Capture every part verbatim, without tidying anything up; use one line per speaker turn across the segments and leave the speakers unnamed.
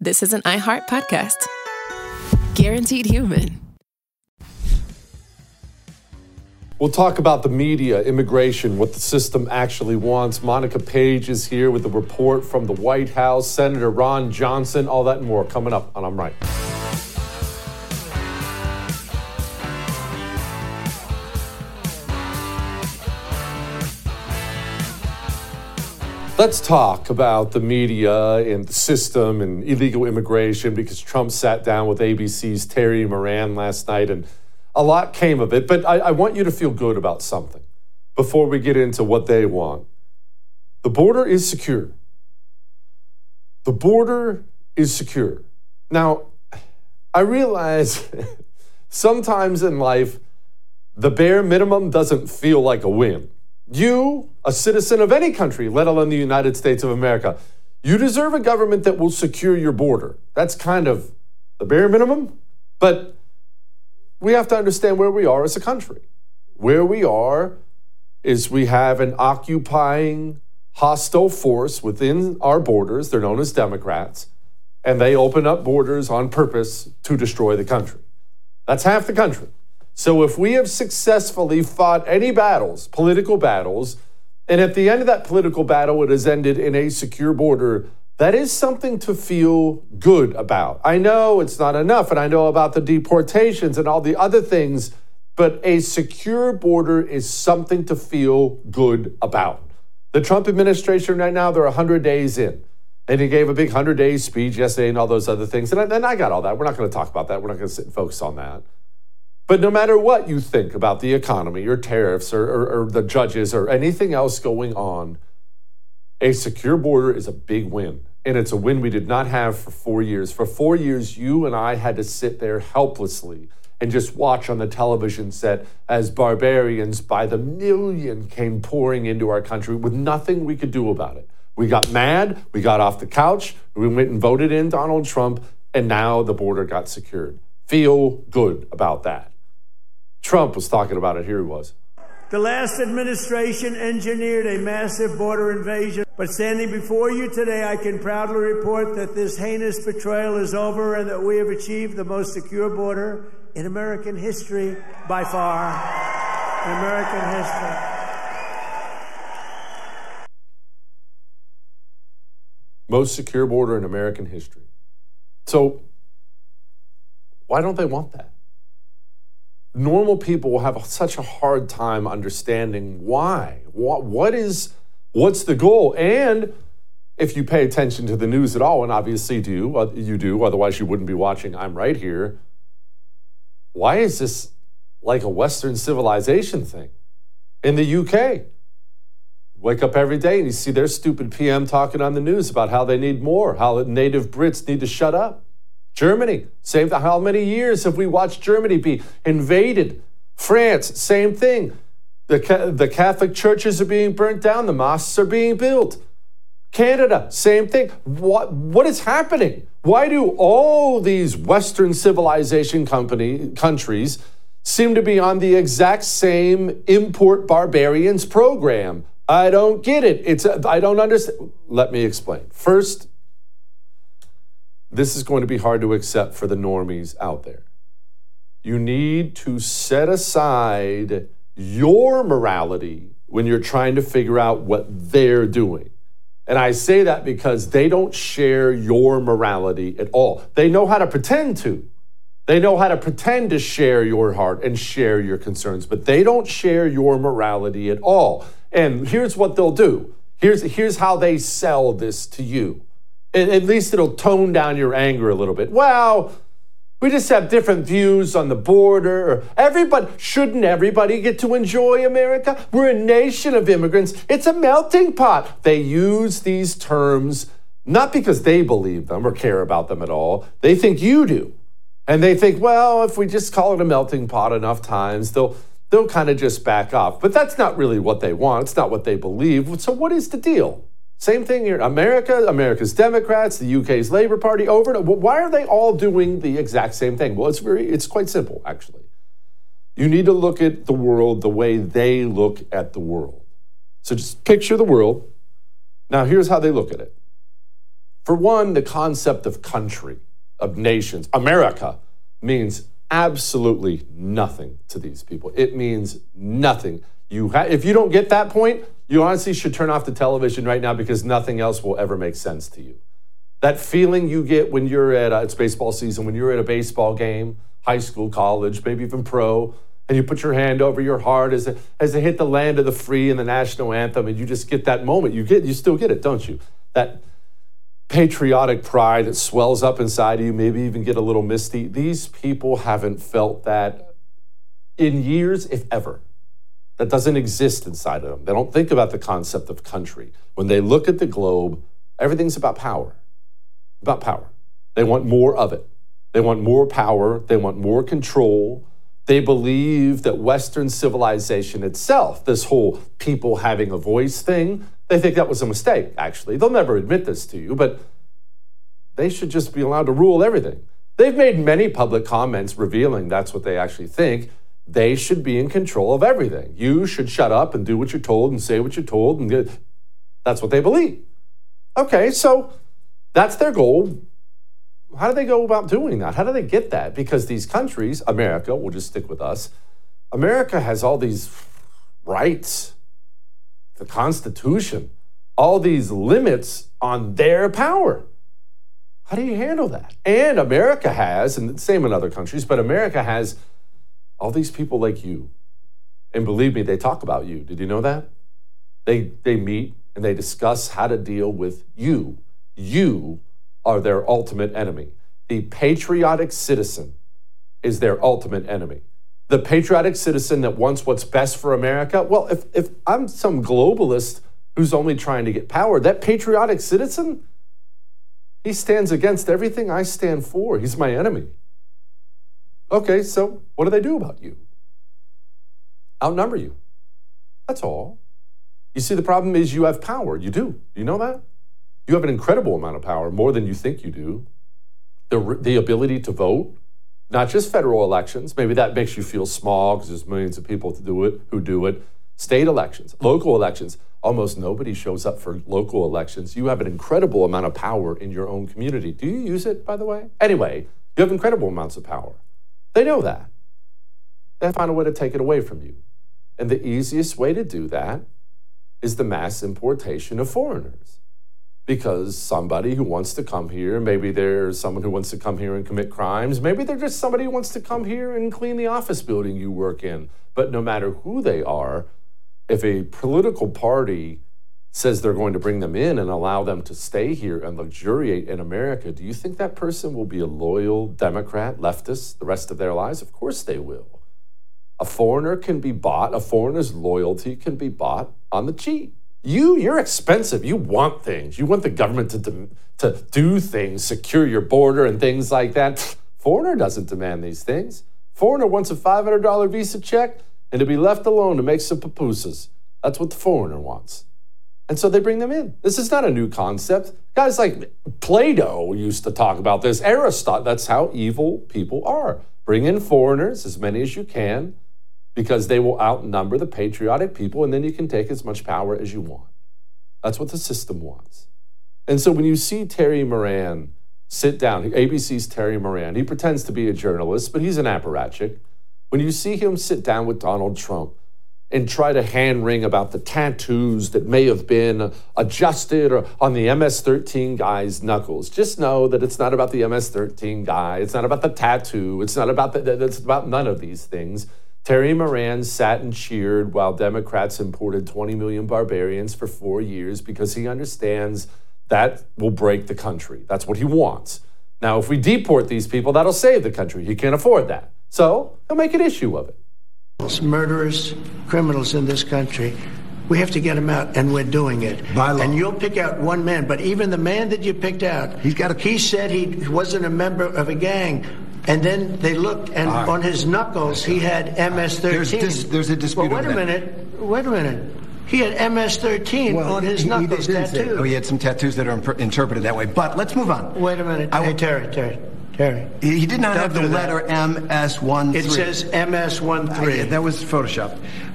this is an iHeart podcast. Guaranteed Human.
We'll talk about the media, immigration, what the system actually wants. Monica Page is here with a report from the White House. Senator Ron Johnson, all that and more coming up on I'm Right. Let's talk about the media and the system and illegal immigration, because Trump sat down with A B C's Terry Moran last night and a lot came of it. But I, I want you to feel good about something before we get into what they want. The border is secure. The border is secure. Now, I realize sometimes in life, the bare minimum doesn't feel like a win. You, a citizen of any country, let alone the United States of America, you deserve a government that will secure your border. That's kind of the bare minimum. But we have to understand where we are as a country. Where we are is we have an occupying, hostile force within our borders. They're known as Democrats, and they open up borders on purpose to destroy the country. That's half the country. So if we have successfully fought any battles, political battles, and at the end of that political battle, it has ended in a secure border, that is something to feel good about. I know it's not enough, and I know about the deportations and all the other things, but a secure border is something to feel good about. The Trump administration right now, they're one hundred days in, and he gave a big one hundred day speech yesterday and all those other things, and I, and I got all that. We're not going to talk about that. We're not going to sit and focus on that. But no matter what you think about the economy or tariffs or, or, or the judges or anything else going on, a secure border is a big win. And it's a win we did not have for four years. For four years, you and I had to sit there helplessly and just watch on the television set as barbarians by the million came pouring into our country with nothing we could do about it. We got mad, we got off the couch, we went and voted in Donald Trump, and now the border got secured. Feel good about that. Trump was talking about it. Here he was.
The last administration engineered a massive border invasion. But standing before you today, I can proudly report that this heinous betrayal is over and that we have achieved the most secure border in American history by far. In American history.
Most secure border in American history. So why don't they want that? Normal people will have such a hard time understanding why. What, what is, what's the goal? And if you pay attention to the news at all, and obviously do, you do, otherwise you wouldn't be watching I'm Right Here. Why is this like a Western civilization thing? In the U K, wake up every day and you see their stupid P M talking on the news about how they need more, how native Brits need to shut up. Germany, same thing. How many years have we watched Germany be invaded? France, same thing. The, the Catholic churches are being burnt down. The mosques are being built. Canada, same thing. What, what is happening? Why do all these Western civilization company, countries seem to be on the exact same import barbarians program? I don't get it. It's I don't understand. Let me explain. First, this is going to be hard to accept for the normies out there. You need to set aside your morality when you're trying to figure out what they're doing. And I say that because they don't share your morality at all. They know how to pretend to. They know how to pretend to share your heart and share your concerns, but they don't share your morality at all. And here's what they'll do. Here's, here's how they sell this to you. At least it'll tone down your anger a little bit. Well, we just have different views on the border. Or everybody, shouldn't everybody get to enjoy America? We're a nation of immigrants. It's a melting pot. They use these terms not because they believe them or care about them at all. They think you do. And they think, well, if we just call it a melting pot enough times, they'll they'll kind of just back off. But that's not really what they want. It's not what they believe. So what is the deal? Same thing here. America, America's Democrats, the U K's Labour Party, over and over. Why are they all doing the exact same thing? Well, it's very, it's quite simple, actually. You need to look at the world the way they look at the world. So just picture the world. Now, here's how they look at it. For one, the concept of country, of nations, America, means absolutely nothing to these people. It means nothing. You ha- if you don't get that point, you honestly should turn off the television right now because nothing else will ever make sense to you. That feeling you get when you're at, a, it's baseball season, when you're at a baseball game, high school, college, maybe even pro, and you put your hand over your heart as, a, as they hit the land of the free and the national anthem, and you just get that moment. You get, you still get it, don't you? That patriotic pride that swells up inside of you, maybe even get a little misty. These people haven't felt that in years, if ever. That doesn't exist inside of them. They don't think about the concept of country. When they look at the globe, everything's about power. About power. They want more of it. They want more power. They want more control. They believe that Western civilization itself, this whole people having a voice thing, they think that was a mistake, actually. They'll never admit this to you, but they should just be allowed to rule everything. They've made many public comments revealing that's what they actually think. They should be in control of everything. You should shut up and do what you're told and say what you're told. And get, that's what they believe. Okay, so that's their goal. How do they go about doing that? How do they get that? Because these countries, America, we'll just stick with us, America has all these rights, the Constitution, all these limits on their power. How do you handle that? And America has, and the same in other countries, but America has all these people like you. And believe me, they talk about you. Did you know that? They, they meet and they discuss how to deal with you. You are their ultimate enemy. The patriotic citizen is their ultimate enemy. The patriotic citizen that wants what's best for America. Well, if, if I'm some globalist who's only trying to get power, that patriotic citizen, he stands against everything I stand for. He's my enemy. Okay, so what do they do about you? Outnumber you. That's all. You see, the problem is you have power. You do. You know that? You have an incredible amount of power, more than you think you do. The, the ability to vote, not just federal elections. Maybe that makes you feel small because there's millions of people to do it who do it. State elections, local elections. Almost nobody shows up for local elections. You have an incredible amount of power in your own community. Do you use it, by the way? Anyway, you have incredible amounts of power. They know that. They find a way to take it away from you. And the easiest way to do that is the mass importation of foreigners. Because somebody who wants to come here, maybe there's someone who wants to come here and commit crimes, maybe they're just somebody who wants to come here and clean the office building you work in. But no matter who they are, if a political party says they're going to bring them in and allow them to stay here and luxuriate in America, do you think that person will be a loyal Democrat, leftist, the rest of their lives? Of course they will. A foreigner can be bought, a foreigner's loyalty can be bought on the cheap. You, you're expensive. You want things. You want the government to, de- to do things, secure your border and things like that. Foreigner doesn't demand these things. Foreigner wants a five hundred dollars Visa check and to be left alone to make some pupusas. That's what the foreigner wants. And so they bring them in. This is not a new concept. Guys like Plato used to talk about this. Aristotle, that's how evil people are. Bring in foreigners, as many as you can, because they will outnumber the patriotic people, and then you can take as much power as you want. That's what the system wants. And so when you see Terry Moran sit down, A B C's Terry Moran, he pretends to be a journalist, but he's an apparatchik. When you see him sit down with Donald Trump and try to hand-wring about the tattoos that may have been adjusted or on the M S thirteen guy's knuckles, just know that it's not about the M S thirteen guy. It's not about the tattoo. It's not about the, it's about none of these things. Terry Moran sat and cheered while Democrats imported twenty million barbarians for four years because he understands that will break the country. That's what he wants. Now, if we deport these people, that'll save the country. He can't afford that. So he'll make an issue of it.
Murderers, criminals in this country, we have to get them out, and we're doing it.
By law.
And you'll pick out one man, but even the man that you picked out,
he's got a-
he said he wasn't a member of a gang. And then they looked, and
right.
on his knuckles, he had M S thirteen.
There's, dis- there's a dispute
Well, wait
on
a
that.
minute. Wait a minute. He had M S thirteen
Well,
on his
he,
knuckles
he didn't say-
tattooed.
Oh, he had some tattoos that are imp- interpreted that way. But let's move on.
Wait a minute.
I
hey,
will-
Terry, Terry, Terry.
He, he did not
Don't
have the
do that.
letter M S one three.
It says M S one
Uh,
three.
yeah, that was photoshopped.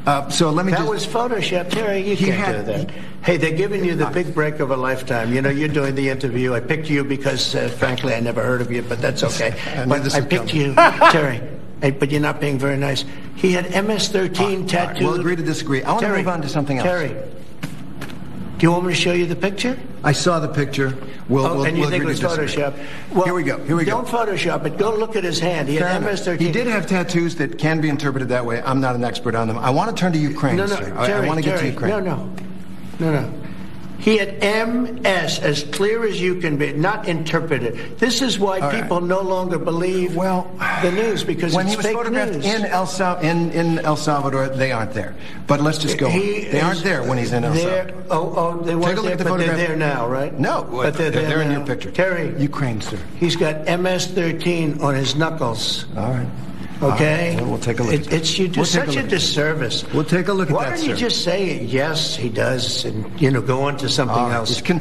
Uh, so let me
that
just...
was Photoshop. Terry, you
He
can't
had-
do that. Hey, they're giving you the big break of a lifetime. You know, you're doing the interview. I picked you because, uh, frankly, I never heard of you, but that's okay.
I knew
but
this
I
would
picked
come.
you, Terry. Hey, but you're not being very nice. He had M S thirteen
All right,
tattooed.
we'll agree to disagree. I want to
Terry,
move on to something else.
Terry, do you want me to show you the picture?
I saw the picture. We'll,
Oh,
we'll,
and you
we'll
think it
agree
was
to disagree.
Photoshop? Well,
Here we go. Here we
don't
go.
Photoshop it. Go look at his hand. He
Fair
had
enough.
M S thirteen.
He did have tattoos that can be interpreted that way. I'm not an expert on them. I want to turn to Ukraine,
No, no,
sir. I-
Terry,
I, want to get
Terry,
to Ukraine.
No, no, no, no. He had M S as clear as you can be, not interpreted. This is why
All
people
right.
no longer believe
Well,
the news because
when
it's
he was
fake
photographed
news.
in El, Sal- in, in El Salvador, they aren't there. But let's just go.
He
on. They aren't
is
there when he's in El
there-
Salvador.
Oh, oh, they
Take
weren't
a look
there,
at the
but they're
photograph.
there now, right?
No,
but they're,
they're,
there
they're in
now.
your picture.
Terry,
Ukraine, sir.
he's got M S thirteen on his knuckles.
All right.
Okay,
All right. Well, we'll take a look.
It,
at that.
it's you do
We'll take
such a
look at that.
disservice.
We'll take a look at
Why
that,
don't you
sir.
just say yes, he does, and you know, go on to something
All right.
else.
Just con-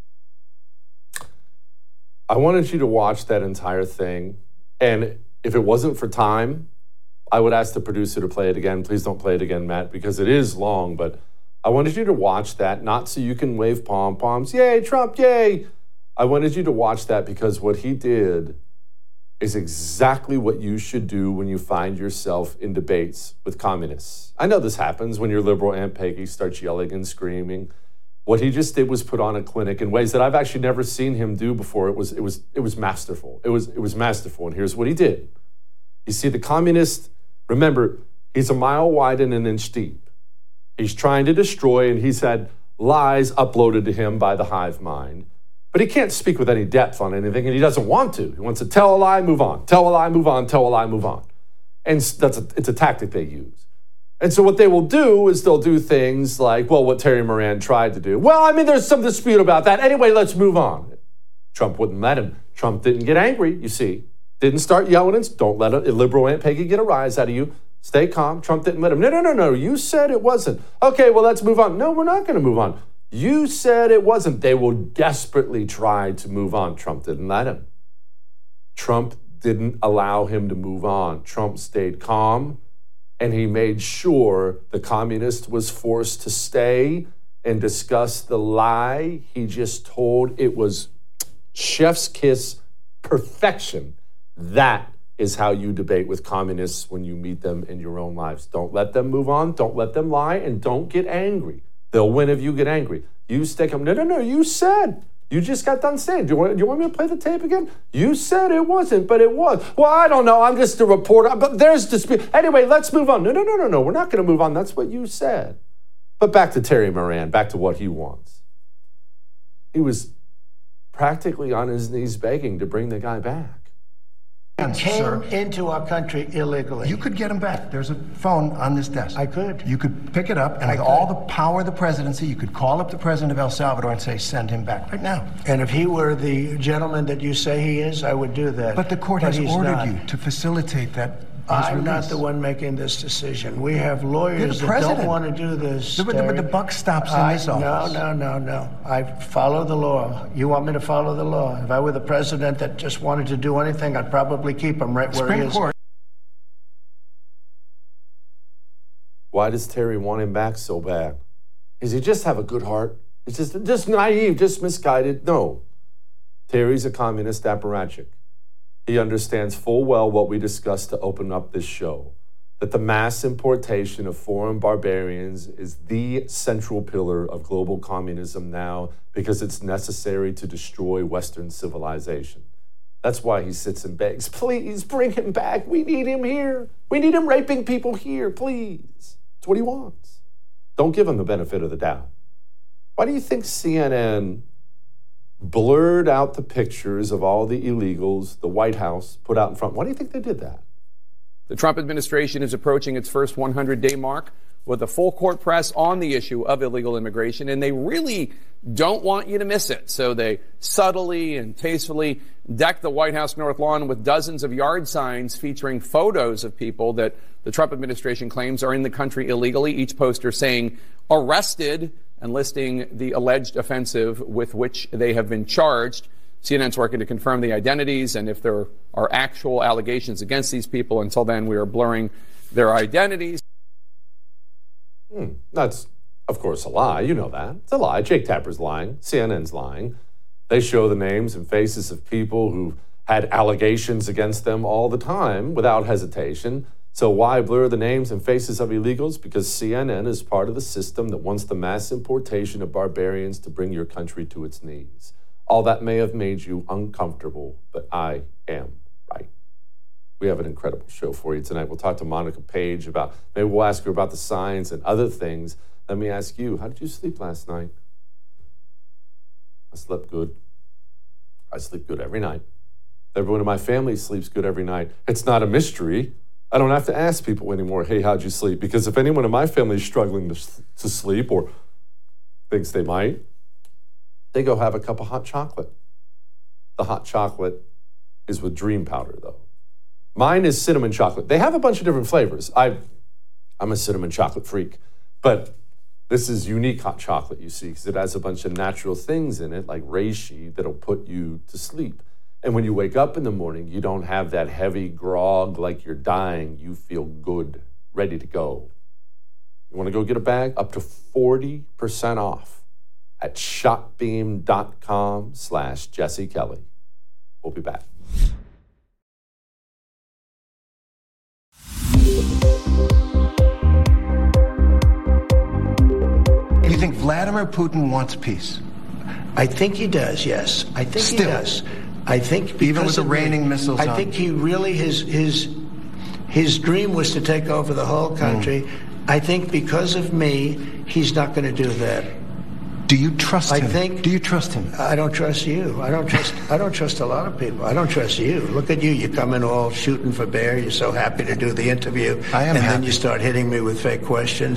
I wanted you to watch that entire thing. And if it wasn't for time, I would ask the producer to play it again. Please don't play it again, Matt, because it is long. But I wanted you to watch that, not so you can wave pom-poms. Yay, Trump, yay. I wanted you to watch that because what he did is exactly what you should do when you find yourself in debates with communists. I know this happens when your liberal Aunt Peggy starts yelling and screaming. What he just did was put on a clinic in ways that I've actually never seen him do before. It was, it was, it was masterful. It was, it was masterful. And here's what he did. You see, the communist, remember, he's a mile wide and an inch deep. He's trying to destroy, and he's had lies uploaded to him by the hive mind. But he can't speak with any depth on anything, and he doesn't want to. He wants to tell a lie, move on. Tell a lie, move on. Tell a lie, move on. And that's a, it's a tactic they use. And so what they will do is they'll do things like, well, what Terry Moran tried to do. Well, I mean, there's some dispute about that. Anyway, let's move on. Trump wouldn't let him. Trump didn't get angry, you see. Didn't start yelling and don't let a liberal Aunt Peggy get a rise out of you. Stay calm. Trump didn't let him. No, no, no, no. You said it wasn't. Okay, well, let's move on. No, we're not going to move on. You said it wasn't. They will desperately try to move on. Trump didn't let him. Trump didn't allow him to move on. Trump stayed calm, and he made sure the communist was forced to stay and discuss the lie he just told. It was chef's kiss perfection. That is how you debate with communists when you meet them in your own lives. Don't let them move on. Don't let them lie, and don't get angry. They'll win if you get angry. You stick them. No, no, no. You said. You just got done saying. Do you want, do you want me to play the tape again? You said it wasn't, but it was. Well, I don't know. I'm just a reporter. But there's dispute. Anyway, let's move on. No, no, no, no, no. We're not going to move on. That's what you said. But back to Terry Moran. Back to what he wants. He was practically on his knees begging to bring the guy back.
He came into our country illegally.
You could get him back. There's a phone on this desk.
I could.
You could pick it up, and
I
with
could.
all the power of the presidency, you could call up the president of El Salvador and say, send him back right now.
And if he were the gentleman that you say he is, I would do that.
But the court
But
has
he's
ordered
not.
you to facilitate that. his
I'm not
release.
the one making this decision. We have
You're
lawyers
the
that don't
president.
want to do this.
The- but the- but the
Terry.
buck stops in
I-
this office.
No, no, no, no. I follow the law. You want me to follow the law? If I were the president that just wanted to do anything, I'd probably keep him right where he
Supreme
is.
Court.
Why does Terry want him back so bad? Does he just have a good heart? It's just, just naive, just misguided? No. Terry's a communist apparatchik. He understands full well what we discussed to open up this show, that the mass importation of foreign barbarians is the central pillar of global communism now because it's necessary to destroy Western civilization. That's why he sits and begs, please bring him back. We need him here. We need him raping people here, please. That's what he wants. Don't give him the benefit of the doubt. Why do you think C N N blurred out the pictures of all the illegals the White House put out in front? Why do you think they did that?
The Trump administration is approaching its first hundred-day mark with a full court press on the issue of illegal immigration, and they really don't want you to miss it. So they subtly and tastefully deck the White House North Lawn with dozens of yard signs featuring photos of people that the Trump administration claims are in the country illegally, each poster saying arrested and listing the alleged offensive with which they have been charged. C N N's working to confirm the identities and if there are actual allegations against these people. Until then, we are blurring their identities.
Hmm, that's, of course, a lie. You know that. It's a lie. Jake Tapper's lying. C N N's lying. They show the names and faces of people who had allegations against them all the time without hesitation. So why blur the names and faces of illegals? Because C N N is part of the system that wants the mass importation of barbarians to bring your country to its knees. All that may have made you uncomfortable, but I am right. We have an incredible show for you tonight. We'll talk to Monica Page about, maybe we'll ask her about the signs and other things. Let me ask you, how did you sleep last night? I slept good. I sleep good every night. Everyone in my family sleeps good every night. It's not a mystery. I don't have to ask people anymore, hey, how'd you sleep? Because if anyone in my family is struggling to, to sleep or thinks they might, they go have a cup of hot chocolate. The hot chocolate is with Dream Powder, though. Mine is cinnamon chocolate. They have a bunch of different flavors. I, I'm a cinnamon chocolate freak, but this is unique hot chocolate, you see, because it has a bunch of natural things in it, like reishi, that'll put you to sleep. And when you wake up in the morning, you don't have that heavy grog like you're dying. You feel good, ready to go. You want to go get a bag? Up to forty percent off at shopbeam.com slash Jesse Kelly. We'll be back.
You think Vladimir Putin wants peace?
I think he does, yes. I think
Still.
he does. I think because
Even with the
of
raining
me,
missiles
I
on.
think he really, his his his dream was to take over the whole country. Mm. I think because of me, he's not going to do that.
Do you trust
I
him?
think.
Do you trust him?
I don't trust you. I don't trust. I don't trust a lot of people. I don't trust you. Look at you. You come in all shooting for bear. You're so happy to do the interview.
I am
And
happy.
then you start hitting me with fake questions.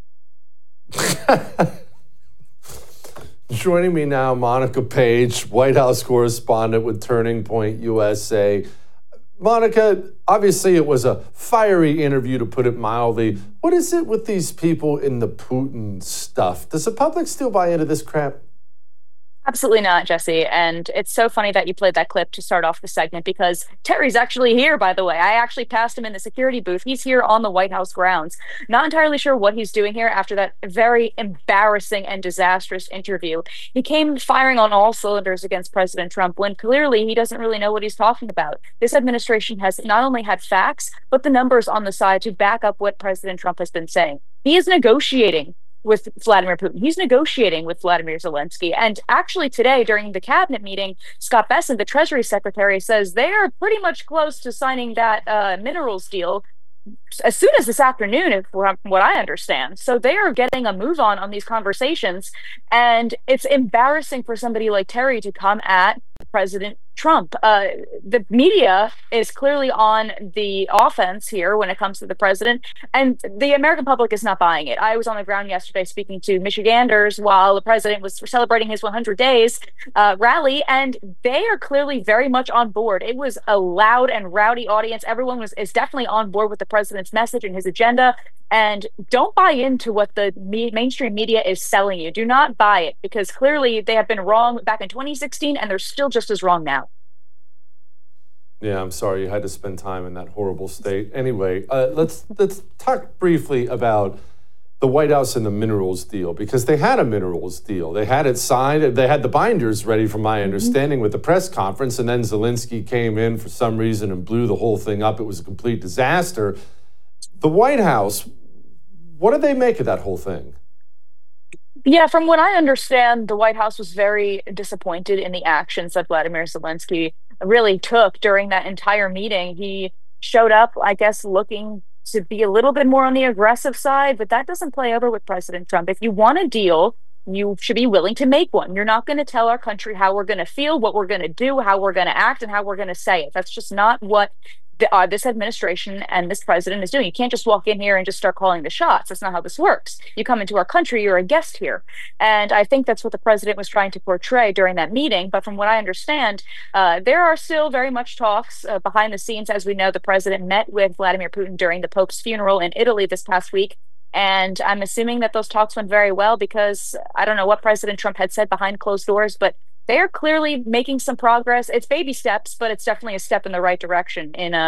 Joining me now, Monica Page, White House correspondent with Turning Point U S A. Monica, obviously it was a fiery interview, to put it mildly. What is it with these people in the Putin stuff? Does the public still buy into this crap?
Absolutely not, Jesse. And it's so funny that you played that clip to start off the segment, because Terry's actually here, by the way. I actually passed him in the security booth. He's here on the White House grounds. Not entirely sure what he's doing here after that very embarrassing and disastrous interview. He came firing on all cylinders against President Trump when clearly he doesn't really know what he's talking about. This administration has not only had facts, but the numbers on the side to back up what President Trump has been saying. He is negotiating with Vladimir Putin. He's negotiating with Vladimir Zelensky. And actually today, during the cabinet meeting, Scott Bessent, the Treasury Secretary, says they are pretty much close to signing that uh, minerals deal as soon as this afternoon, if, from what I understand. So they are getting a move on on these conversations. And it's embarrassing for somebody like Terry to come at President Trump. Uh, the media is clearly on the offense here when it comes to the president, and the American public is not buying it. I was on the ground yesterday speaking to Michiganders while the president was celebrating his one hundred days uh, rally, and they are clearly very much on board. It was a loud and rowdy audience. Everyone was is definitely on board with the president's message and his agenda. And don't buy into what the me- mainstream media is selling you. Do not buy it, because clearly they have been wrong back in twenty sixteen, and they're still just as wrong now.
Yeah, I'm sorry you had to spend time in that horrible state. Anyway, uh, let's let's talk briefly about the White House and the minerals deal, because they had a minerals deal. They had it signed. They had the binders ready, from my understanding, mm-hmm. with the press conference, and then Zelensky came in for some reason and blew the whole thing up. It was a complete disaster. The White House, what did they make of that whole thing?
Yeah, from what I understand, the White House was very disappointed in the actions that Vladimir Zelensky really took during that entire meeting. He showed up, I guess, looking to be a little bit more on the aggressive side, but that doesn't play over with President Trump. If you want a deal, you should be willing to make one. You're not going to tell our country how we're going to feel, what we're going to do, how we're going to act, and how we're going to say it. That's just not what the, uh, this administration and this president is doing. You can't just walk in here and just start calling the shots. That's not how this works. You come into our country, you're a guest here. And I think that's what the president was trying to portray during that meeting. But from what I understand, uh, there are still very much talks uh, behind the scenes. As we know, the president met with Vladimir Putin during the Pope's funeral in Italy this past week. And I'm assuming that those talks went very well, because I don't know what President Trump had said behind closed doors, but they are clearly making some progress. It's baby steps, but it's definitely a step in the right direction in uh,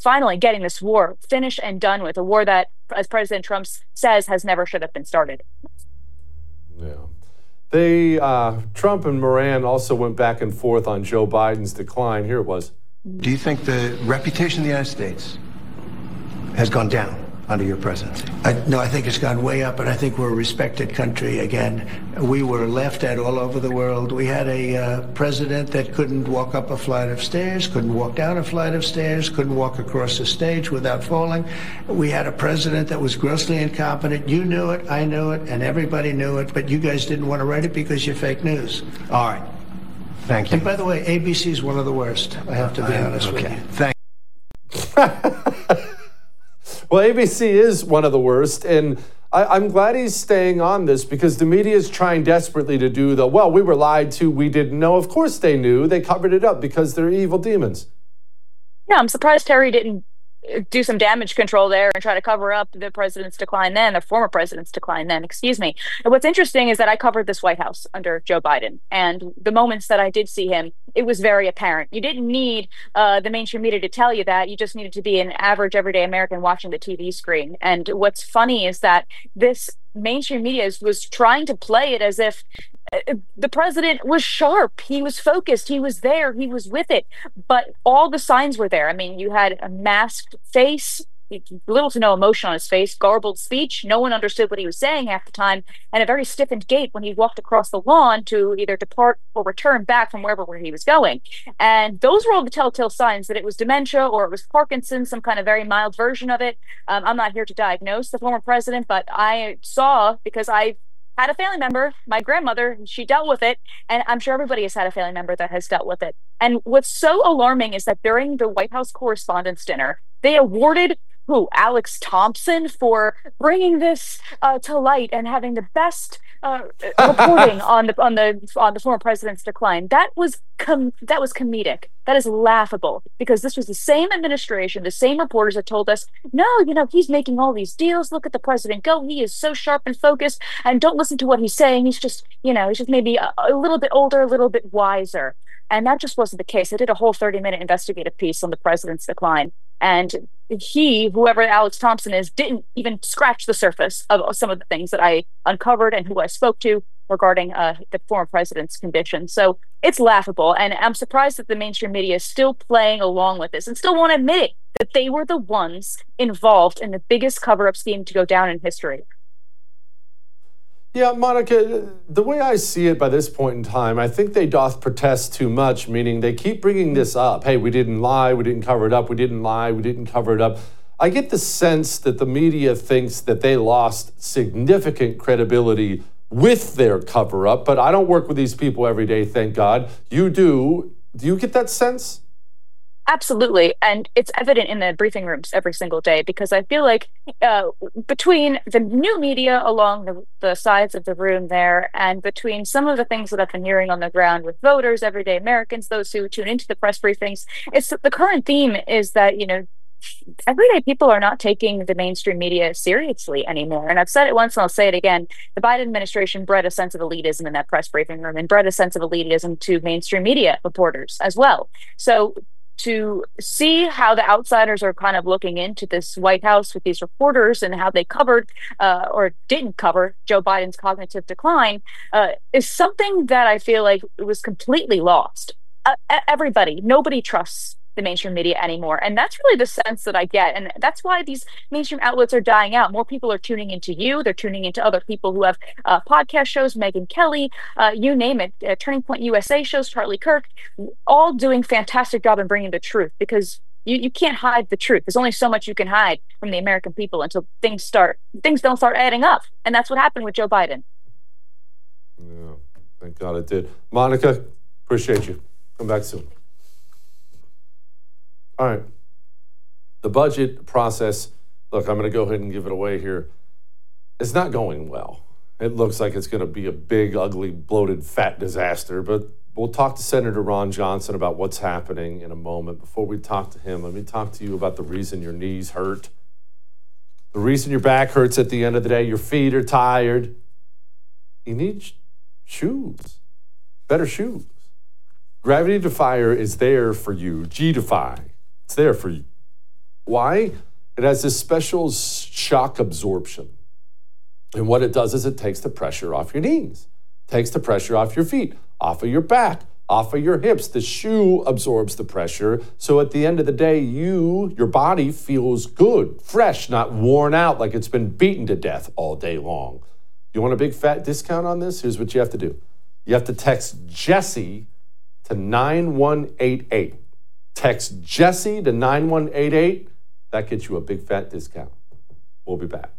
finally getting this war finished and done with, a war that, as President Trump says, has never should have been started.
Yeah. They, uh, Trump and Moran also went back and forth on Joe Biden's decline. Here it was.
Do you think the reputation of the United States has gone down under your presidency?
I, no, I think it's gone way up, and I think we're a respected country again. We were laughed at all over the world. We had a uh, president that couldn't walk up a flight of stairs, couldn't walk down a flight of stairs, couldn't walk across the stage without falling. We had a president that was grossly incompetent. You knew it, I knew it, and everybody knew it, but you guys didn't want to write it because you're fake news.
All right. Thank you.
And by the way, A B C is one of the worst, I have to be
I,
honest
okay.
with you.
Thank
Well, A B C is one of the worst, and I, I'm glad he's staying on this because the media is trying desperately to do the, well, we were lied to, we didn't know. Of course they knew. They covered it up because they're evil demons.
Yeah, I'm surprised Terry didn't do some damage control there and try to cover up the president's decline then, the former president's decline then, excuse me. And what's interesting is that I covered this White House under Joe Biden, and the moments that I did see him, it was very apparent. You didn't need uh, the mainstream media to tell you that. You just needed to be an average everyday American watching the T V screen. And what's funny is that this mainstream media is, was trying to play it as if the president was sharp. He was focused. He was there. He was with it. But all the signs were there. I mean, you had a masked face, little to no emotion on his face, garbled speech. No one understood what he was saying half the time, and a very stiffened gait when he walked across the lawn to either depart or return back from wherever where he was going. And those were all the telltale signs that it was dementia or it was Parkinson's, some kind of very mild version of it. Um, I'm not here to diagnose the former president, but I saw, because I had a family member, my grandmother, she dealt with it, and I'm sure everybody has had a family member that has dealt with it. And what's so alarming is that during the White House Correspondents' Dinner, they awarded who Alex Thompson for bringing this uh, to light and having the best uh, reporting on the on the on the former president's decline. That was com- that was comedic. That is laughable, because this was the same administration, the same reporters that told us, no, you know, he's making all these deals. Look at the president go. He is so sharp and focused, and don't listen to what he's saying. He's just, you know, he's just maybe a, a little bit older, a little bit wiser. And that just wasn't the case. I did a whole thirty minute investigative piece on the president's decline. And he, whoever Alex Thompson is, didn't even scratch the surface of some of the things that I uncovered and who I spoke to regarding uh, the former president's condition. So it's laughable. And I'm surprised that the mainstream media is still playing along with this and still won't admit it, that they were the ones involved in the biggest cover-up scheme to go down in history.
Yeah, Monica, the way I see it by this point in time, I think they doth protest too much, meaning they keep bringing this up. Hey, we didn't lie, we didn't cover it up, we didn't lie, we didn't cover it up. I get the sense that the media thinks that they lost significant credibility with their cover-up, but I don't work with these people every day, thank God. You do. Do you get that sense?
Absolutely. And it's evident in the briefing rooms every single day, because I feel like uh, between the new media along the, the sides of the room there, and between some of the things that I've been hearing on the ground with voters, everyday Americans, those who tune into the press briefings, it's the current theme is that, you know, everyday people are not taking the mainstream media seriously anymore. And I've said it once and I'll say it again. The Biden administration bred a sense of elitism in that press briefing room and bred a sense of elitism to mainstream media reporters as well. So to see how the outsiders are kind of looking into this White House with these reporters and how they covered uh, or didn't cover Joe Biden's cognitive decline uh, is something that I feel like was completely lost. Uh, everybody, nobody trusts the mainstream media anymore. And that's really the sense that I get. And that's why these mainstream outlets are dying out. More people are tuning into you. They're tuning into other people who have uh, podcast shows, Megyn Kelly, uh, you name it, uh, Turning Point U S A shows, Charlie Kirk, all doing fantastic job in bringing the truth, because you, you can't hide the truth. There's only so much you can hide from the American people until things start, things don't start adding up. And that's what happened with Joe Biden.
Yeah, thank God it did. Monica, appreciate you. Come back soon. All right. The budget process, look, I'm going to go ahead and give it away here. It's not going well. It looks like it's going to be a big, ugly, bloated, fat disaster. But we'll talk to Senator Ron Johnson about what's happening in a moment. Before we talk to him, let me talk to you about the reason your knees hurt. The reason your back hurts at the end of the day, your feet are tired. You need shoes, better shoes. Gravity Defier is there for you. G-Defy. It's there for you. Why? It has this special shock absorption. And what it does is it takes the pressure off your knees, takes the pressure off your feet, off of your back, off of your hips. The shoe absorbs the pressure. So at the end of the day, you, your body feels good, fresh, not worn out like it's been beaten to death all day long. You want a big fat discount on this? Here's what you have to do. You have to text Jesse to nine one eight eight. Text Jesse to nine one eight eight. That gets you a big fat discount. We'll be back.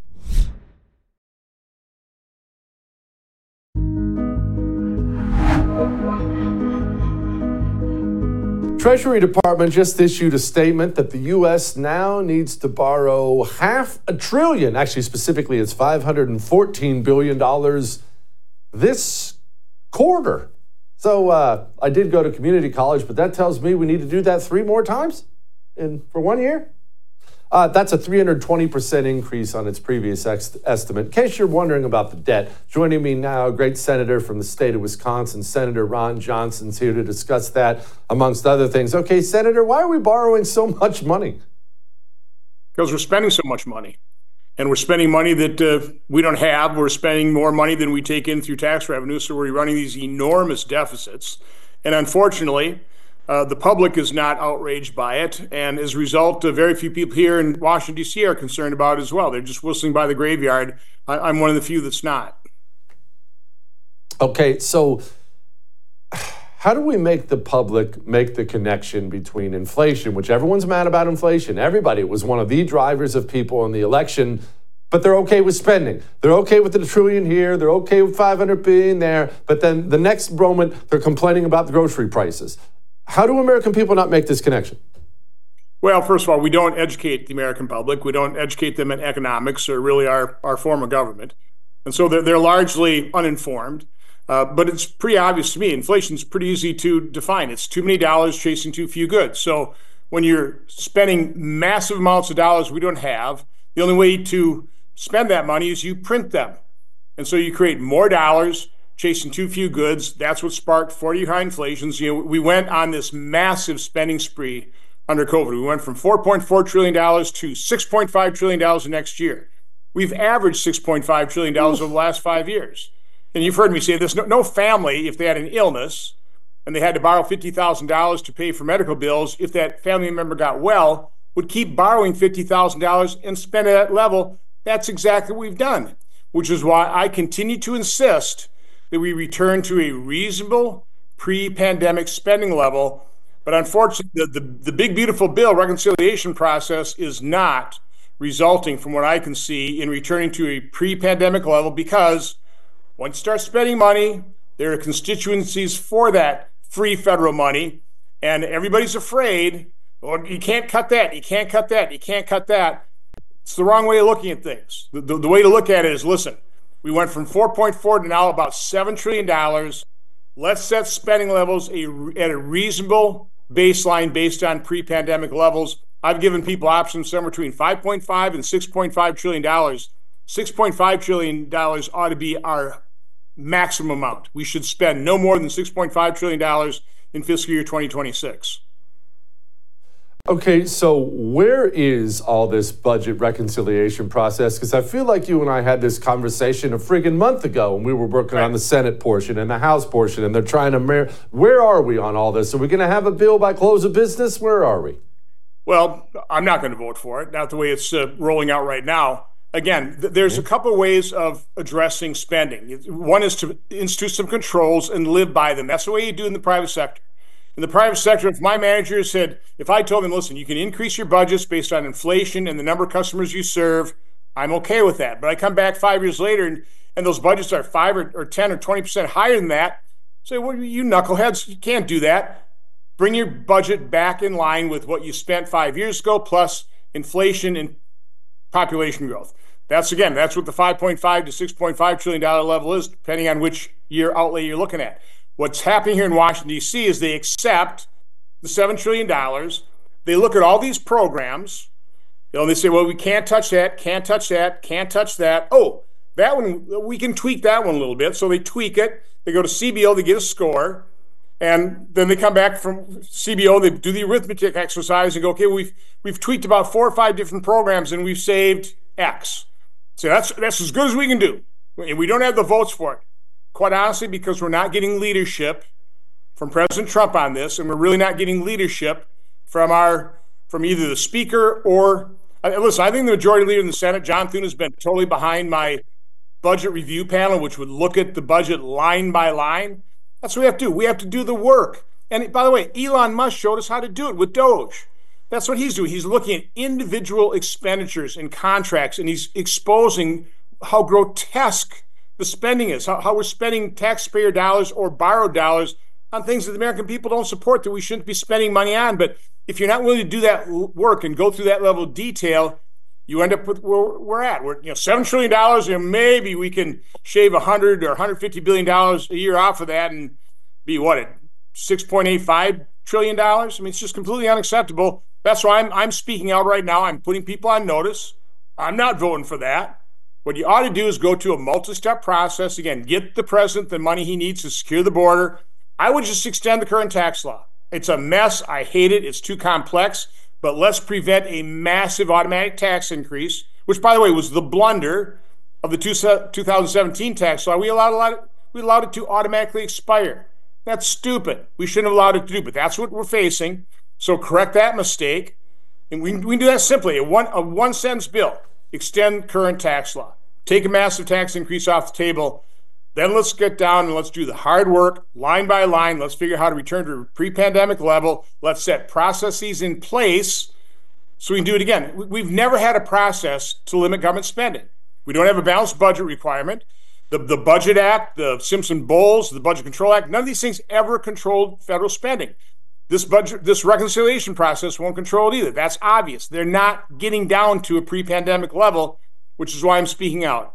Treasury Department just issued a statement that the U S now needs to borrow half a trillion, actually specifically it's five hundred fourteen billion dollars this quarter. So uh, I did go to community college, but that tells me we need to do that three more times in for one year. Uh, that's a three hundred twenty percent increase on its previous ex- estimate. In case you're wondering about the debt, joining me now, a great senator from the state of Wisconsin, Senator Ron Johnson's here to discuss that, amongst other things. Okay, Senator, why are we borrowing so much money?
Because we're spending so much money. And we're spending money that uh, we don't have. We're spending more money than we take in through tax revenue, so we're running these enormous deficits. And unfortunately, Uh, the public is not outraged by it, and as a result, uh, very few people here in Washington, D C are concerned about it as well. They're just whistling by the graveyard. I- I'm one of the few that's not.
Okay, so how do we make the public make the connection between inflation, which everyone's mad about inflation? Everybody was one of the drivers of people in the election, but they're okay with spending. They're okay with the trillion here. They're okay with five hundred billion there. But then the next moment, they're complaining about the grocery prices. How do American people not make this connection?
Well, first of all, we don't educate the American public. We don't educate them in economics or really our, our form of government. And so they're, they're largely uninformed. Uh, but it's pretty obvious to me. Inflation is pretty easy to define. It's too many dollars chasing too few goods. So when you're spending massive amounts of dollars we don't have, the only way to spend that money is you print them. And so you create more dollars chasing too few goods. That's what sparked forty-year high inflations. You know, we went on this massive spending spree under COVID. We went from four point four trillion dollars to six point five trillion dollars the next year. We've averaged six point five trillion dollars over the last five years. And you've heard me say this, no, no family, if they had an illness and they had to borrow fifty thousand dollars to pay for medical bills, if that family member got well, would keep borrowing fifty thousand dollars and spend at that level. That's exactly what we've done, which is why I continue to insist that we return to a reasonable pre-pandemic spending level. But unfortunately, the, the, the big, beautiful bill reconciliation process is not resulting, from what I can see, in returning to a pre-pandemic level, because once you start spending money, there are constituencies for that free federal money, and everybody's afraid, well, you can't cut that, you can't cut that, you can't cut that. It's the wrong way of looking at things. The, the, the way to look at it is, listen, we went from four point four to now about seven trillion dollars. Let's set spending levels a, at a reasonable baseline based on pre-pandemic levels. I've given people options somewhere between five point five and six point five trillion dollars. six point five trillion dollars ought to be our maximum amount. We should spend no more than six point five trillion dollars in fiscal year twenty twenty-six.
Okay, so where is all this budget reconciliation process? Because I feel like you and I had this conversation a friggin' month ago when we were working right on the Senate portion and the House portion, and they're trying to... Mar- where are we on all this? Are we going to have a bill by close of business? Where are we?
Well, I'm not going to vote for it, not the way it's uh, rolling out right now. Again, th- there's a couple of ways of addressing spending. One is to institute some controls and live by them. That's the way you do in the private sector. In the private sector, if my manager said, if I told them, listen, you can increase your budgets based on inflation and the number of customers you serve, I'm okay with that. But I come back five years later and, and those budgets are five or, or ten or twenty percent higher than that. Say, well, you knuckleheads, you can't do that. Bring your budget back in line with what you spent five years ago, plus inflation and population growth. That's, again, that's what the five point five to six point five trillion dollars level is, depending on which year outlay you're looking at. What's happening here in Washington, D C is they accept the seven trillion dollars. They look at all these programs. You know, they say, well, we can't touch that, can't touch that, can't touch that. Oh, that one, we can tweak that one a little bit. So they tweak it. They go to C B O, they get a score. And then they come back from C B O, they do the arithmetic exercise and go, okay, we've we've tweaked about four or five different programs and we've saved X. So that's that's as good as we can do. And we don't have the votes for it. Quite honestly, because we're not getting leadership from President Trump on this, and we're really not getting leadership from our from either the speaker or uh, listen, I think the majority leader in the Senate, John Thune, has been totally behind my budget review panel, which would look at the budget line by line. That's what we have to do. We have to do the work. And by the way, Elon Musk showed us how to do it with Doge. That's what he's doing. He's looking at individual expenditures and contracts, and he's exposing how grotesque the spending is, how, how we're spending taxpayer dollars or borrowed dollars on things that the American people don't support, that we shouldn't be spending money on. But if you're not willing to do that work and go through that level of detail, you end up with where we're at. We're, you know, seven trillion dollars, and maybe we can shave one hundred or one hundred fifty billion dollars a year off of that and be what, at six point eight five trillion dollars? I mean, it's just completely unacceptable. That's why I'm, I'm speaking out right now. I'm putting people on notice. I'm not voting for that. What you ought to do is go to a multi-step process. Again, get the president the money he needs to secure the border. I would just extend the current tax law. It's a mess. I hate it. It's too complex. But let's prevent a massive automatic tax increase, which, by the way, was the blunder of the two thousand seventeen tax law. We allowed, a lot, we allowed it to automatically expire. That's stupid. We shouldn't have allowed it to do, but that's what we're facing. So correct that mistake. And we, we can do that simply. A one, a one sentence bill, extend current tax law, take a massive tax increase off the table. Then let's get down and let's do the hard work, line by line. Let's figure out how to return to a pre-pandemic level. Let's set processes in place so we can do it again. We've never had a process to limit government spending. We don't have a balanced budget requirement. The, the Budget Act, the Simpson-Bowles, the Budget Control Act, none of these things ever controlled federal spending. This budget, this reconciliation process won't control it either. That's obvious. They're not getting down to a pre-pandemic level, which is why I'm speaking out.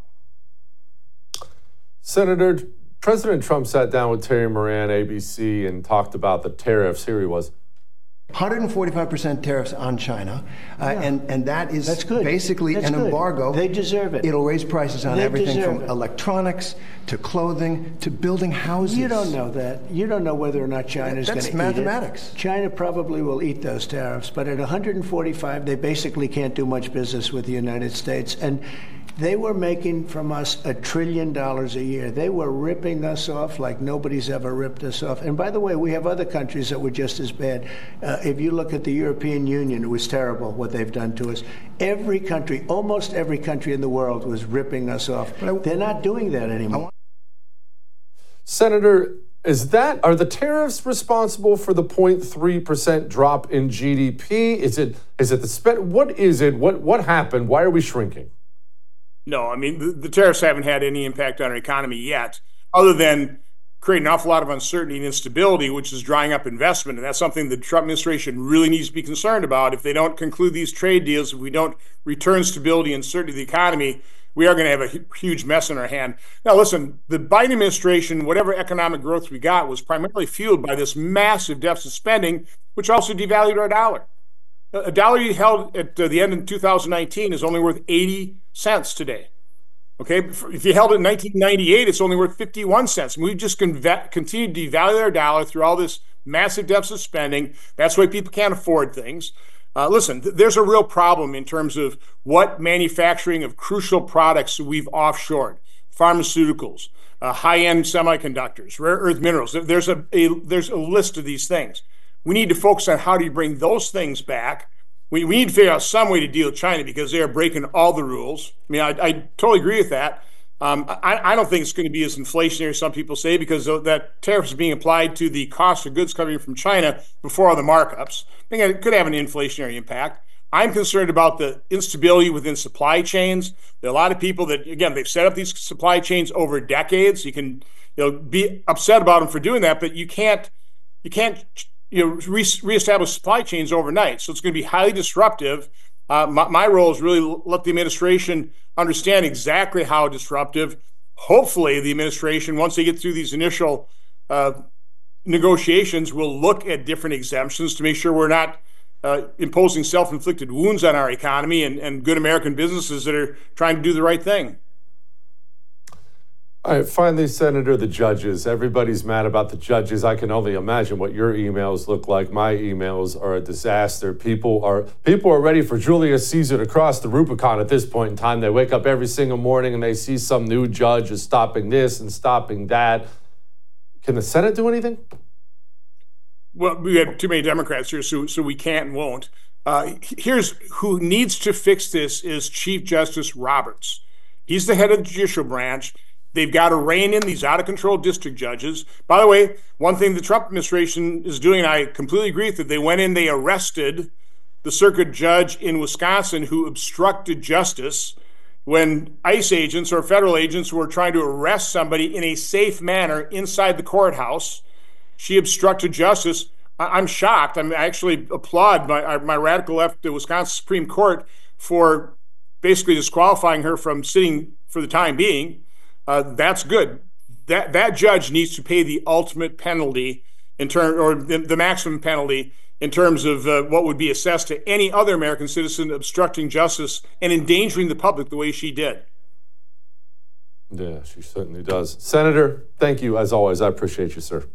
Senator, President Trump sat down with Terry Moran, A B C, and talked about the tariffs. Here he was.
one hundred forty-five percent tariffs on China, uh, yeah. and, and that is
That's good.
basically
That's
an
good.
embargo.
They deserve it.
It'll raise prices on
They
everything from
it.
electronics to clothing to building houses.
You don't know that. You don't know whether or not China's going to eat it.
That's mathematics.
China probably will eat those tariffs, but at one hundred forty-five, they basically can't do much business with the United States. And they were making from us a trillion dollars a year. They were ripping us off like nobody's ever ripped us off. And by the way, we have other countries that were just as bad. Uh, if you look at the European Union, it was terrible what they've done to us. Every country, almost every country in the world was ripping us off. They're not doing that anymore.
Senator, is that, are the tariffs responsible for the zero point three percent drop in G D P? Is it, is it the spend? What is it? What, what happened? Why are we shrinking?
No, I mean, the, the tariffs haven't had any impact on our economy yet, other than create an awful lot of uncertainty and instability, which is drying up investment. And that's something the Trump administration really needs to be concerned about. If they don't conclude these trade deals, if we don't return stability and certainty to the economy, we are going to have a huge mess in our hand. Now, listen, the Biden administration, whatever economic growth we got, was primarily fueled by this massive deficit spending, which also devalued our dollar. A dollar you held at the end of two thousand nineteen is only worth eighty cents today. Okay, if you held it in nineteen ninety-eight, it's only worth fifty-one cents. And we've just conve- continued to devalue our dollar through all this massive deficit spending. That's why people can't afford things. Uh, listen, th- there's a real problem in terms of what manufacturing of crucial products we've offshored. Pharmaceuticals, uh, high-end semiconductors, rare earth minerals. There's a, a there's a list of these things. We need to focus on how do you bring those things back. We, we need to figure out some way to deal with China because they are breaking all the rules. I mean, I, I totally agree with that. Um, I, I don't think it's going to be as inflationary as some people say because that tariff is being applied to the cost of goods coming from China before all the markups. I think it could have an inflationary impact. I'm concerned about the instability within supply chains. There are a lot of people that, again, they've set up these supply chains over decades. You can, you know, be upset about them for doing that, but you can't, you can't, you know, re- reestablish supply chains overnight. So it's going to be highly disruptive. Uh, my, my role is really let the administration understand exactly how disruptive. Hopefully the administration, once they get through these initial uh, negotiations, will look at different exemptions to make sure we're not uh, imposing self-inflicted wounds on our economy and, and good American businesses that are trying to do the right thing.
All right, finally, Senator, the judges. Everybody's mad about the judges. I can only imagine what your emails look like. My emails are a disaster. People are people are ready for Julius Caesar to cross the Rubicon at this point in time. They wake up every single morning and they see some new judge is stopping this and stopping that. Can the Senate do anything?
Well, we have too many Democrats here, so so we can't and won't. Uh, here's who needs to fix this is Chief Justice Roberts. He's the head of the judicial branch. They've got to rein in these out-of-control district judges. By the way, one thing the Trump administration is doing, and I completely agree with it, they went in, they arrested the circuit judge in Wisconsin who obstructed justice when ICE agents or federal agents were trying to arrest somebody in a safe manner inside the courthouse. She obstructed justice. I'm shocked. I, mean, I actually applaud my, my radical left, the Wisconsin Supreme Court, for basically disqualifying her from sitting for the time being. Uh, that's good. That that judge needs to pay the ultimate penalty in term, or the, the maximum penalty in terms of uh, what would be assessed to any other American citizen obstructing justice and endangering the public the way she did.
Yeah, she certainly does. Senator, thank you as always. I appreciate you, sir.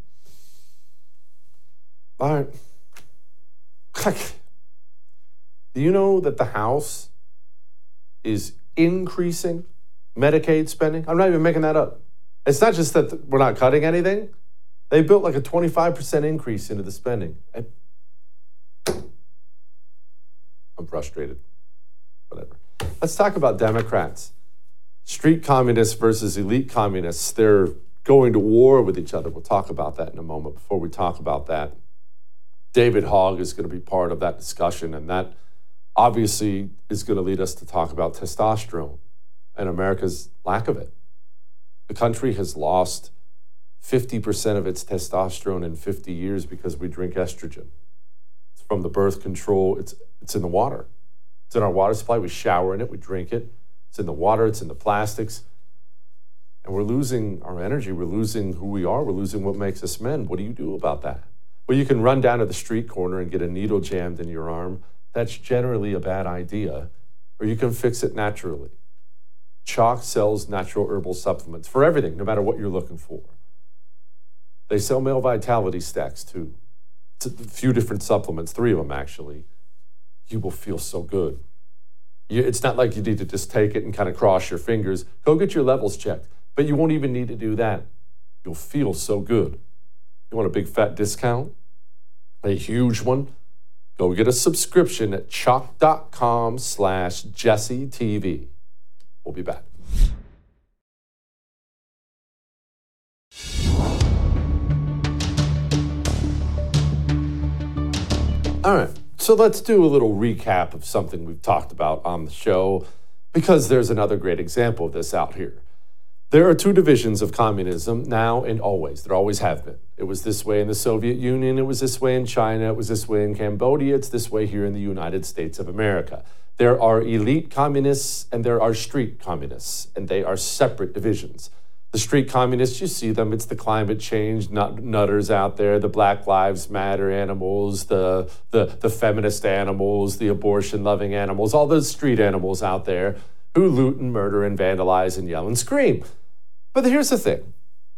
All right. Do you know that the House is increasing Medicaid spending? I'm not even making that up. It's not just that we're not cutting anything. They built like a twenty-five percent increase into the spending. I, I'm frustrated. Whatever. Let's talk about Democrats. Street communists versus elite communists. They're going to war with each other. We'll talk about that in a moment. Before we talk about that, David Hogg is going to be part of that discussion, and that obviously is going to lead us to talk about testosterone and America's lack of it. The country has lost fifty percent of its testosterone in fifty years because we drink estrogen. It's from the birth control. It's, it's in the water. It's in our water supply. We shower in it. We drink it. It's in the water. It's in the plastics. And we're losing our energy. We're losing who we are. We're losing what makes us men. What do you do about that? Well, you can run down to the street corner and get a needle jammed in your arm. That's generally a bad idea. Or you can fix it naturally. Chalk sells natural herbal supplements for everything, no matter what you're looking for. They sell male vitality stacks too. It's a few different supplements, three of them actually. You will feel so good. You, it's not like you need to just take it and kind of cross your fingers. Go get your levels checked, but you won't even need to do that. You'll feel so good. You want a big fat discount? A huge one? Go get a subscription at chalk.com slash Jesse TV. We'll be back. All right, so let's do a little recap of something we've talked about on the show, because there's another great example of this out here. There are two divisions of communism now and always. There always have been. It was this way in the Soviet Union. It was this way in China. It was this way in Cambodia. It's this way here in the United States of America. There are elite communists and there are street communists, and they are separate divisions. The street communists, you see them, it's the climate change nut- nutters out there, the Black Lives Matter animals, the, the, the feminist animals, the abortion-loving animals, all those street animals out there who loot and murder and vandalize and yell and scream. But here's the thing.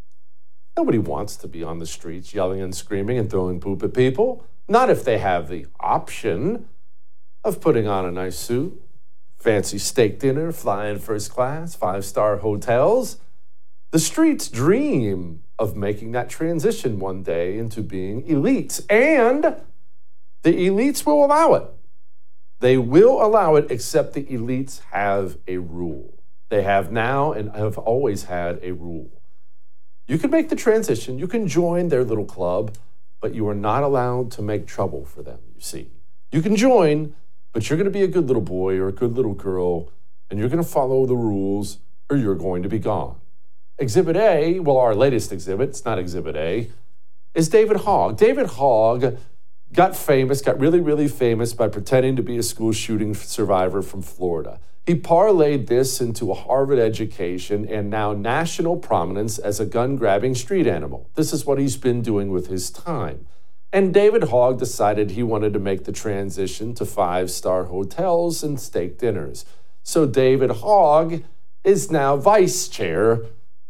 Nobody wants to be on the streets yelling and screaming and throwing poop at people. Not if they have the option of putting on a nice suit, fancy steak dinner, flying first class, five-star hotels. The streets dream of making that transition one day into being elites, and the elites will allow it. They will allow it, except the elites have a rule. They have now and have always had a rule. You can make the transition, you can join their little club, but you are not allowed to make trouble for them, you see. You can join, but you're going to be a good little boy or a good little girl, and you're going to follow the rules, or you're going to be gone. Exhibit A, well, our latest exhibit, it's not Exhibit A, is David Hogg. David Hogg got famous, got really, really famous by pretending to be a school shooting survivor from Florida. He parlayed this into a Harvard education and now national prominence as a gun-grabbing street animal. This is what he's been doing with his time. And David Hogg decided he wanted to make the transition to five-star hotels and steak dinners. So David Hogg is now vice chair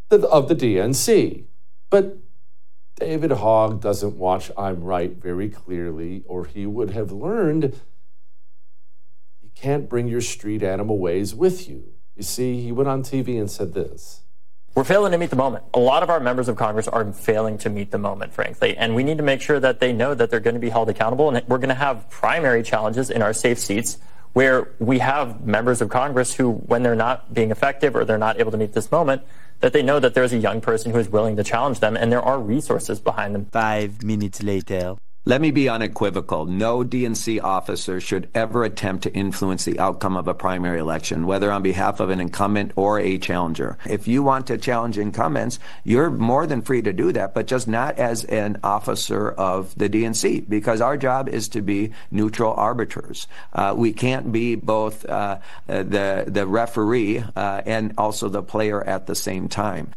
the, of the D N C. But David Hogg doesn't watch I'm Right very clearly, or he would have learned you can't bring your street animal ways with you. You see, he went on T V and said this.
We're failing to meet the moment. A lot of our members of Congress are failing to meet the moment, frankly, and we need to make sure that they know that they're going to be held accountable, and we're going to have primary challenges in our safe seats where we have members of Congress who, when they're not being effective or they're not able to meet this moment, that they know that there's a young person who is willing to challenge them, and there are resources behind them.
Five minutes later.
Let me be unequivocal. No D N C officer should ever attempt to influence the outcome of a primary election, whether on behalf of an incumbent or a challenger. If you want to challenge incumbents, you're more than free to do that, but just not as an officer of the D N C, because our job is to be neutral arbiters. Uh, we can't be both uh, the, the referee uh, and also the player at the same time.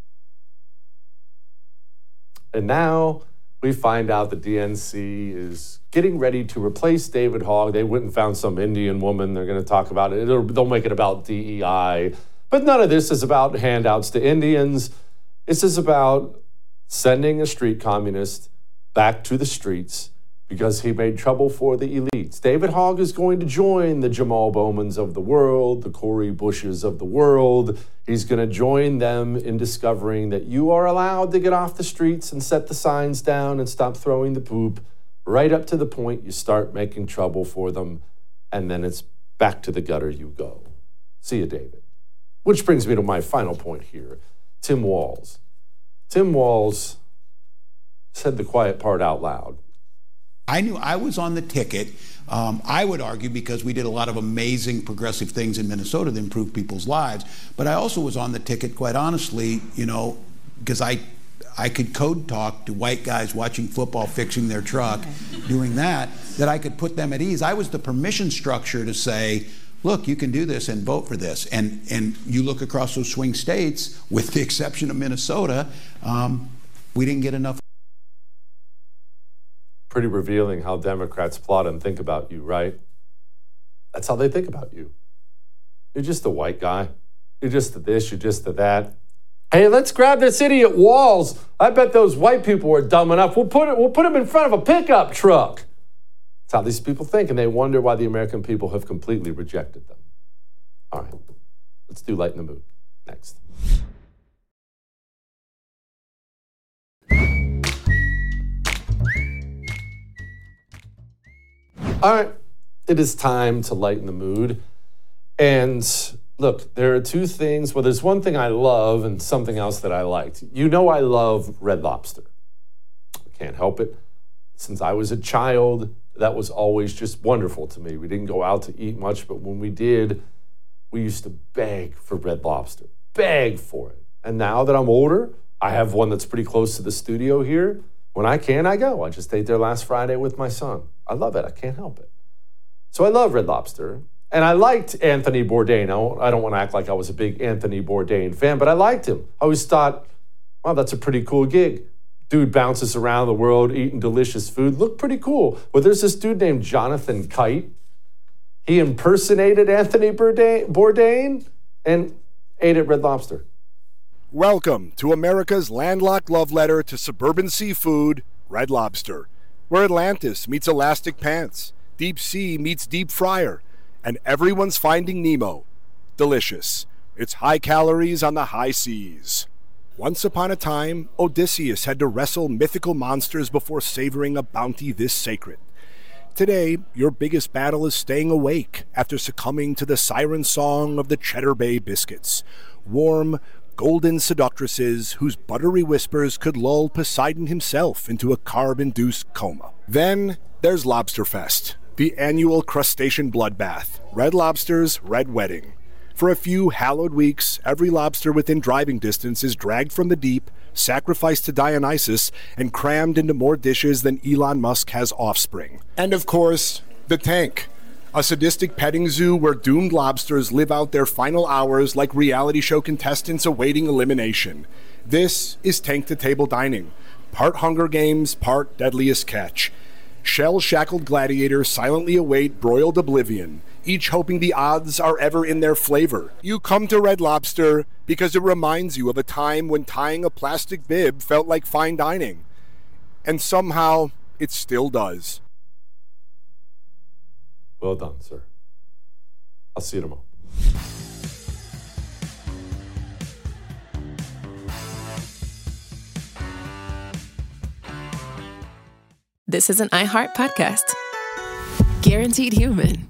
And now we find out the D N C is getting ready to replace David Hogg. They went and found some Indian woman. They're going to talk about it. It'll, they'll make it about D E I. But none of this is about handouts to Indians. This is about sending a street communist back to the streets because he made trouble for the elites. David Hogg is going to join the Jamal Bowmans of the world, the Cori Bushes of the world. He's going to join them in discovering that you are allowed to get off the streets and set the signs down and stop throwing the poop right up to the point you start making trouble for them, and then it's back to the gutter you go. See you, David. Which brings me to my final point here. Tim Walz. Tim Walz said the quiet part out loud.
I knew I was on the ticket, um, I would argue, because we did a lot of amazing progressive things in Minnesota that improved people's lives. But I also was on the ticket, quite honestly, you know, because I I could code talk to white guys watching football, fixing their truck, doing that, that I could put them at ease. I was the permission structure to say, look, you can do this and vote for this. And, and you look across those swing states, with the exception of Minnesota, um, we didn't get enough.
Pretty revealing how Democrats plot and think about you, right? That's how they think about you. You're just a white guy. You're just the this, you're just the that. Hey, let's grab this idiot Walz. I bet those white people are dumb enough. We'll put it, we'll put him in front of a pickup truck. That's how these people think, and they wonder why the American people have completely rejected them. All right, let's do Lighten the Mood next. All right, it is time to lighten the mood. And look, there are two things. Well, there's one thing I love and something else that I liked. You know I love Red Lobster. I can't help it. Since I was a child, that was always just wonderful to me. We didn't go out to eat much, but when we did, we used to beg for Red Lobster. Beg for it. And now that I'm older, I have one that's pretty close to the studio here. When I can, I go. I just ate there last Friday with my son. I love it. I can't help it. So I love Red Lobster. And I liked Anthony Bourdain. I don't want to act like I was a big Anthony Bourdain fan, but I liked him. I always thought, wow, that's a pretty cool gig. Dude bounces around the world eating delicious food. Looked pretty cool. But there's this dude named Jonathan Kite. He impersonated Anthony Bourdain and ate at Red Lobster.
Welcome to America's landlocked love letter to suburban seafood, Red Lobster, where Atlantis meets Elastic Pants, deep sea meets deep fryer, and everyone's finding Nemo. Delicious. It's high calories on the high seas. Once upon a time, Odysseus had to wrestle mythical monsters before savoring a bounty this sacred. Today, your biggest battle is staying awake after succumbing to the siren song of the Cheddar Bay biscuits. Warm, golden seductresses whose buttery whispers could lull Poseidon himself into a carb-induced coma. Then there's Lobsterfest, the annual crustacean bloodbath, Red Lobster's Red Wedding. For a few hallowed weeks, every lobster within driving distance is dragged from the deep, sacrificed to Dionysus, and crammed into more dishes than Elon Musk has offspring. And of course, the tank. A sadistic petting zoo where doomed lobsters live out their final hours like reality show contestants awaiting elimination. This is tank-to-table dining. Part Hunger Games, part Deadliest Catch. Shell-shackled gladiators silently await broiled oblivion, each hoping the odds are ever in their flavor. You come to Red Lobster because it reminds you of a time when tying a plastic bib felt like fine dining. And somehow, it still does.
Well done, sir. I'll see you tomorrow.
This is an iHeart podcast. Guaranteed Human.